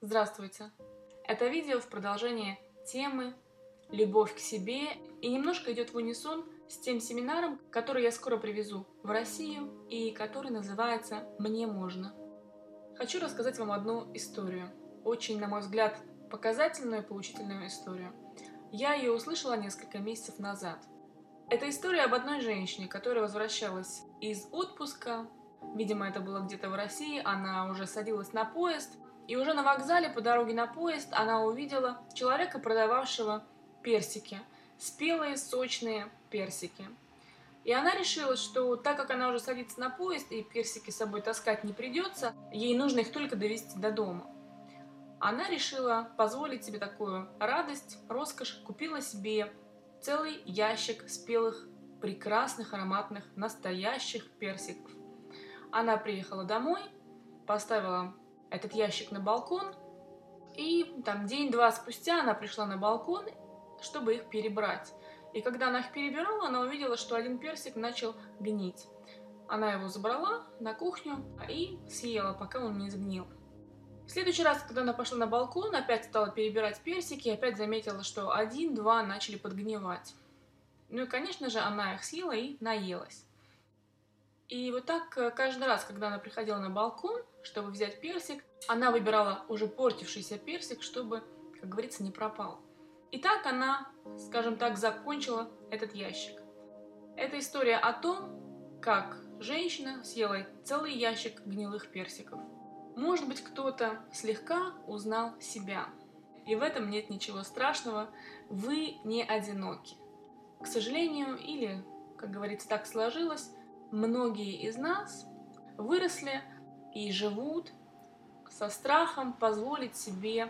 Здравствуйте! Это видео в продолжение темы «Любовь к себе» и немножко идет в унисон с тем семинаром, который я скоро привезу в Россию и который называется «Мне можно». Хочу рассказать вам одну историю, очень, на мой взгляд, показательную и поучительную историю. Я ее услышала несколько месяцев назад. Это история об одной женщине, которая возвращалась из отпуска. Видимо, это было где-то в России, она уже садилась на поезд. И уже на вокзале по дороге на поезд она увидела человека, продававшего персики. Спелые, сочные персики. И она решила, что так как она уже садится на поезд и персики с собой таскать не придется, ей нужно их только довезти до дома. Она решила позволить себе такую радость, роскошь, купила себе целый ящик спелых, прекрасных, ароматных, настоящих персиков. Она приехала домой, поставила этот ящик на балкон, и там день-два спустя она пришла на балкон, чтобы их перебрать. И когда она их перебирала, она увидела, что один персик начал гнить. Она его забрала на кухню и съела, пока он не сгнил. В следующий раз, когда она пошла на балкон, опять стала перебирать персики, и опять заметила, что один-два начали подгнивать. Ну и, конечно же, она их съела и наелась. И вот так каждый раз, когда она приходила на балкон, чтобы взять персик, она выбирала уже портившийся персик, чтобы, как говорится, не пропал. И так она, скажем так, закончила этот ящик. Это история о том, как женщина съела целый ящик гнилых персиков. Может быть, кто-то слегка узнал себя. И в этом нет ничего страшного, вы не одиноки. К сожалению, или, как говорится, так сложилось, многие из нас выросли и живут со страхом позволить себе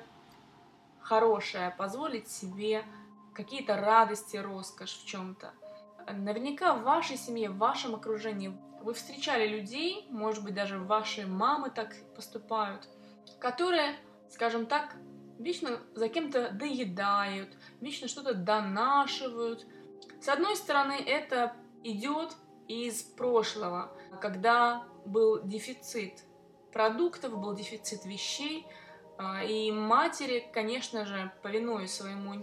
хорошее, позволить себе какие-то радости, роскошь в чем-то. Наверняка в вашей семье, в вашем окружении вы встречали людей, может быть, даже ваши мамы так поступают, которые, скажем так, вечно за кем-то доедают, вечно что-то донашивают. С одной стороны, это идет из прошлого, когда был дефицит продуктов, был дефицит вещей, и матери, конечно же, повинуясь своему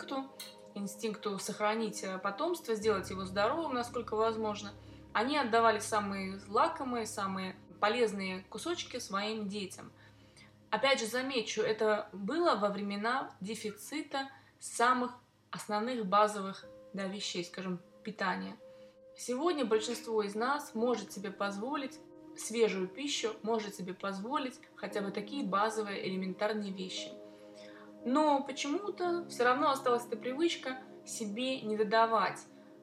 инстинкту сохранить потомство, сделать его здоровым, насколько возможно, они отдавали самые лакомые, самые полезные кусочки своим детям. Опять же, замечу, это было во времена дефицита самых основных базовых вещей, скажем, питания. Сегодня большинство из нас может себе позволить свежую пищу, может себе позволить хотя бы такие базовые элементарные вещи. Но почему-то все равно осталась эта привычка себе не додавать,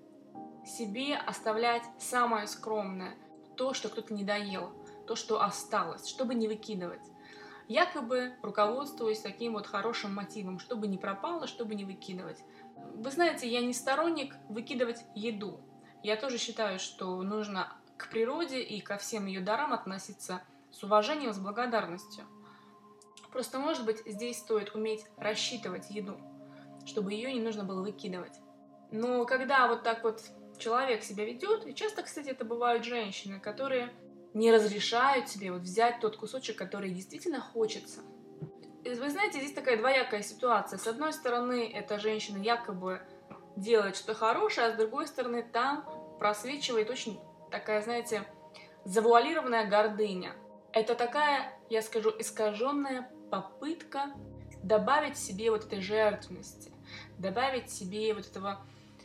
себе оставлять самое скромное, то, что кто-то не доел, то, что осталось, чтобы не выкидывать. Якобы руководствуясь таким вот хорошим мотивом, чтобы не пропало, чтобы не выкидывать. Вы знаете, я не сторонник выкидывать еду. Я тоже считаю, что нужно к природе и ко всем ее дарам относиться с уважением, с благодарностью. Просто, может быть, здесь стоит уметь рассчитывать еду, чтобы ее не нужно было выкидывать. Но когда вот так вот человек себя ведет, и часто, кстати, это бывают женщины, которые не разрешают себе вот взять тот кусочек, который действительно хочется. И вы знаете, здесь такая двоякая ситуация. С одной стороны, эта женщина якобы делает что-то хорошее, а с другой стороны, там просвечивает очень такая, знаете, завуалированная гордыня. Это такая, я скажу, искаженная попытка добавить себе вот этой жертвенности, добавить себе вот этого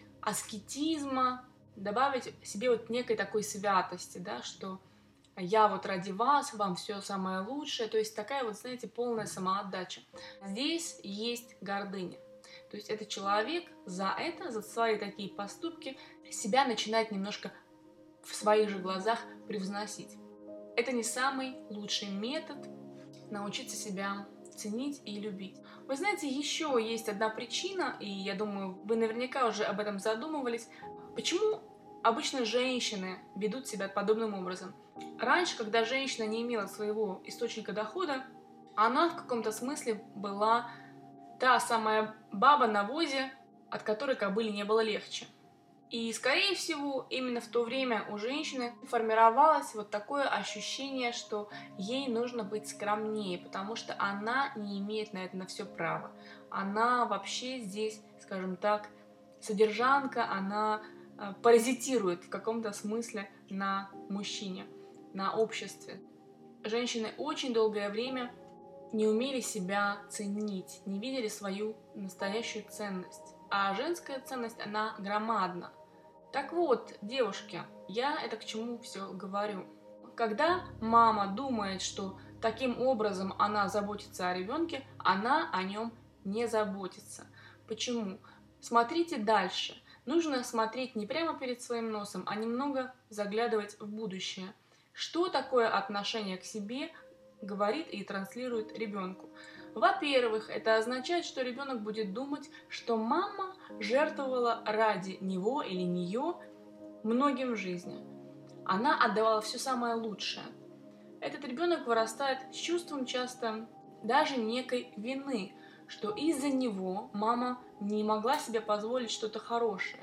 аскетизма, добавить себе вот некой такой святости, да, что я вот ради вас, вам все самое лучшее, то есть такая вот, знаете, полная самоотдача. Здесь есть гордыня. То есть этот человек за свои такие поступки себя начинает немножко в своих же глазах превозносить. Это не самый лучший метод научиться себя ценить и любить. Вы знаете, еще есть одна причина, и я думаю, вы наверняка уже об этом задумывались, почему обычно женщины ведут себя подобным образом. Раньше, когда женщина не имела своего источника дохода, она в каком-то смысле была та самая баба на возе, от которой кобыле не было легче. И, скорее всего, именно в то время у женщины формировалось вот такое ощущение, что ей нужно быть скромнее, потому что она не имеет на это на все права. Она вообще здесь, скажем так, содержанка, она паразитирует в каком-то смысле на мужчине, на обществе. Женщины очень долгое время не умели себя ценить, не видели свою настоящую ценность. А женская ценность, она громадна. Так вот, девушки, я это к чему все говорю. Когда мама думает, что таким образом она заботится о ребенке, она о нем не заботится. Почему? Смотрите дальше. Нужно смотреть не прямо перед своим носом, а немного заглядывать в будущее. Что такое отношение к себе говорит и транслирует ребенку? Во-первых, это означает, что ребенок будет думать, что мама жертвовала ради него или нее многим в жизни. Она отдавала все самое лучшее. Этот ребенок вырастает с чувством часто даже некой вины, что из-за него мама не могла себе позволить что-то хорошее.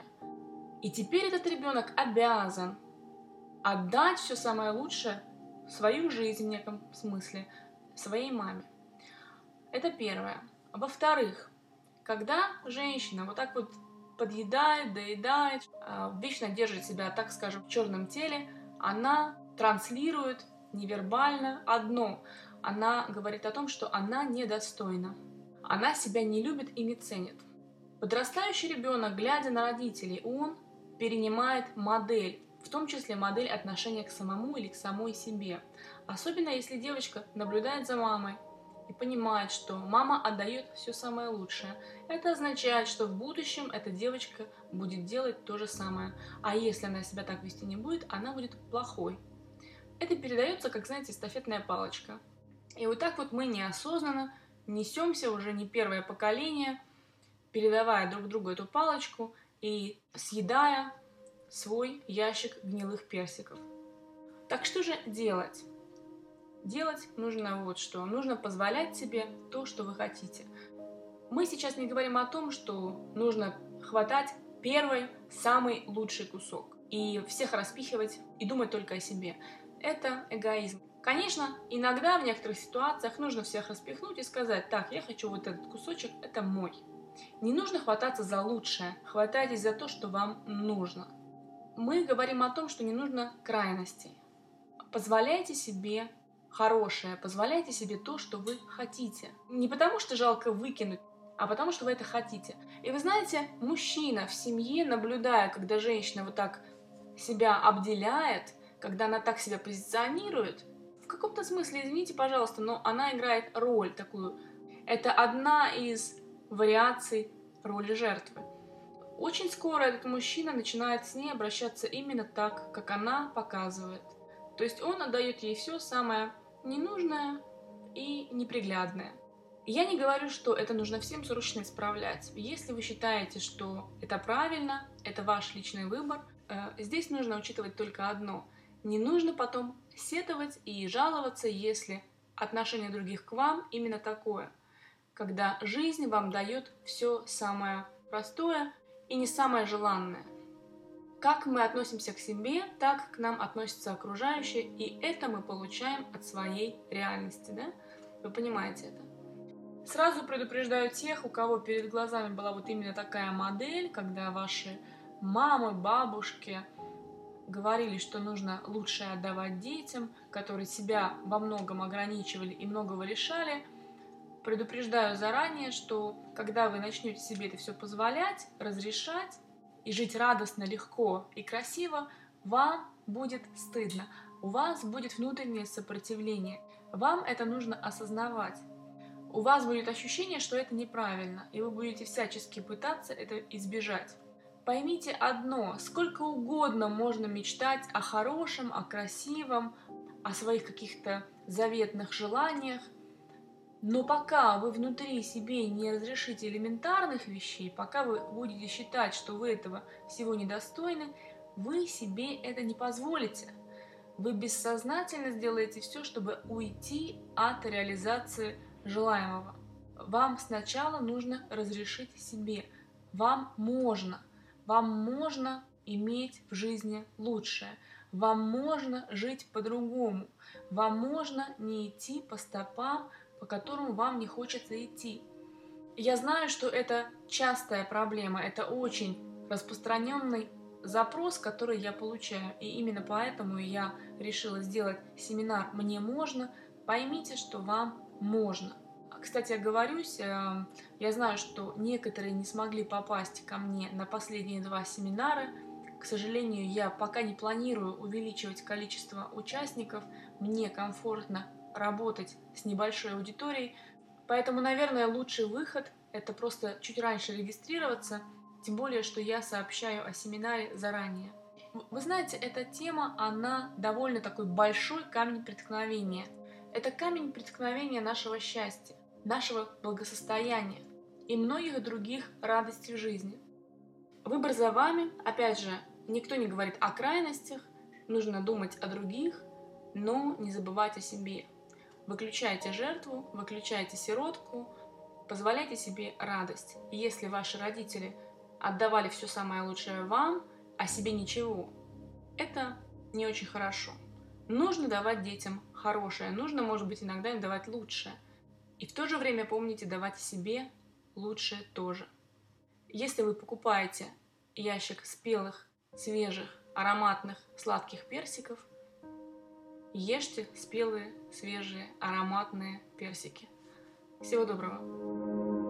И теперь этот ребенок обязан отдать все самое лучшее, свою жизнь в неком смысле, своей маме. Это первое. Во-вторых, когда женщина вот так вот подъедает, доедает, вечно держит себя, так скажем, в черном теле, она транслирует невербально одно. Она говорит о том, что она недостойна. Она себя не любит и не ценит. Подрастающий ребенок, глядя на родителей, он перенимает модель, в том числе модель отношения к самому или к самой себе. Особенно если девочка наблюдает за мамой и понимает, что мама отдает все самое лучшее. Это означает, что в будущем эта девочка будет делать то же самое. А если она себя так вести не будет, она будет плохой. Это передается, как, знаете, эстафетная палочка. И вот так вот мы неосознанно несемся уже не первое поколение, передавая друг другу эту палочку и съедая свой ящик гнилых персиков. Так что же делать? Делать нужно вот что. Нужно позволять себе то, что вы хотите. Мы сейчас не говорим о том, что нужно хватать первый, самый лучший кусок и всех распихивать и думать только о себе. Это эгоизм. Конечно, иногда в некоторых ситуациях нужно всех распихнуть и сказать: так, я хочу вот этот кусочек, это мой. Не нужно хвататься за лучшее, хватайтесь за то, что вам нужно. Мы говорим о том, что не нужно крайностей. Позволяйте себе хорошее, позволяйте себе то, что вы хотите. Не потому, что жалко выкинуть, а потому, что вы это хотите. И вы знаете, мужчина в семье, наблюдая, когда женщина вот так себя обделяет, когда она так себя позиционирует, в каком-то смысле, извините, пожалуйста, но она играет роль такую. Это одна из вариаций роли жертвы. Очень скоро этот мужчина начинает с ней обращаться именно так, как она показывает. То есть он отдает ей все самое ненужное и неприглядное. Я не говорю, что это нужно всем срочно исправлять. Если вы считаете, что это правильно, это ваш личный выбор, здесь нужно учитывать только одно. Не нужно потом сетовать и жаловаться, если отношение других к вам именно такое, когда жизнь вам дает все самое простое и не самое желанное. Как мы относимся к себе, так к нам относятся окружающие, и это мы получаем от своей реальности, да? Вы понимаете это? Сразу предупреждаю тех, у кого перед глазами была вот именно такая модель, когда ваши мамы, бабушки говорили, что нужно лучшее отдавать детям, которые себя во многом ограничивали и многого лишали. Предупреждаю заранее, что когда вы начнете себе это все позволять, разрешать и жить радостно, легко и красиво, вам будет стыдно, у вас будет внутреннее сопротивление, вам это нужно осознавать. У вас будет ощущение, что это неправильно, и вы будете всячески пытаться это избежать. Поймите одно, сколько угодно можно мечтать о хорошем, о красивом, о своих каких-то заветных желаниях, но пока вы внутри себе не разрешите элементарных вещей, пока вы будете считать, что вы этого всего недостойны, вы себе это не позволите. Вы бессознательно сделаете все, чтобы уйти от реализации желаемого. Вам сначала нужно разрешить себе. Вам можно иметь в жизни лучшее. Вам можно жить по-другому. Вам можно не идти по стопам, по которым вам не хочется идти. Я знаю, что это частая проблема, это очень распространенный запрос, который я получаю. И именно поэтому я решила сделать семинар «Мне можно». Поймите, что вам можно. Кстати, оговорюсь, я знаю, что некоторые не смогли попасть ко мне на последние 2 семинара. К сожалению, я пока не планирую увеличивать количество участников. Мне комфортно работать с небольшой аудиторией. Поэтому, наверное, лучший выход – это просто чуть раньше регистрироваться, тем более, что я сообщаю о семинаре заранее. Вы знаете, эта тема, она довольно такой большой камень преткновения. Это камень преткновения нашего счастья, нашего благосостояния и многих других радостей в жизни. Выбор за вами. Опять же, никто не говорит о крайностях, нужно думать о других, но не забывать о себе. Выключайте жертву, выключайте сиротку, позволяйте себе радость. И если ваши родители отдавали все самое лучшее вам, а себе ничего, это не очень хорошо. Нужно давать детям хорошее, нужно, может быть, иногда им давать лучшее. И в то же время помните давать себе лучшее тоже. Если вы покупаете ящик спелых, свежих, ароматных, сладких персиков, ешьте спелые, свежие, ароматные персики. Всего доброго!